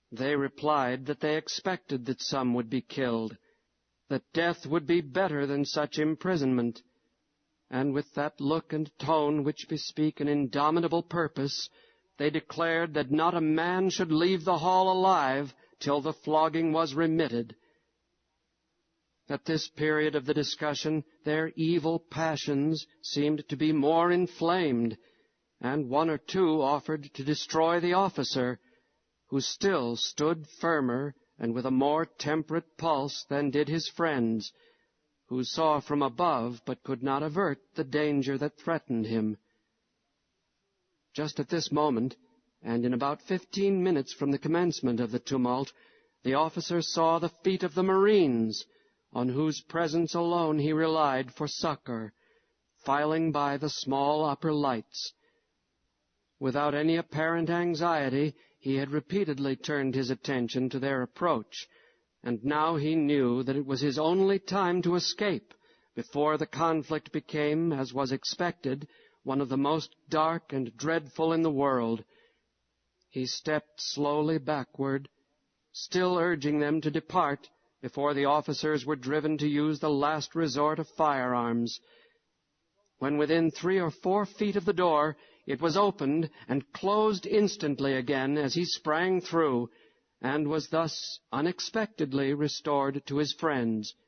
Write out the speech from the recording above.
They replied that they expected that some would be killed, that death would be better than such imprisonment, and with that look and tone which bespeak an indomitable purpose, they declared that not a man should leave the hall alive till the flogging was remitted. At this period of the discussion, their evil passions seemed to be more inflamed, and one or two offered to destroy the officer, who still stood firmer and with a more temperate pulse than did his friends, who saw from above but could not avert the danger that threatened him. Just at this moment, and in about 15 minutes from the commencement of the tumult, the officer saw the feet of the Marines, on whose presence alone he relied for succor, filing by the small upper lights. Without any apparent anxiety, he had repeatedly turned his attention to their approach, and now he knew that it was his only time to escape before the conflict became, as was expected, one of the most dark and dreadful in the world. He stepped slowly backward, still urging them to depart before the officers were driven to use the last resort of firearms. When within 3 or 4 feet of the door, it was opened and closed instantly again as he sprang through, and was thus unexpectedly restored to his friends.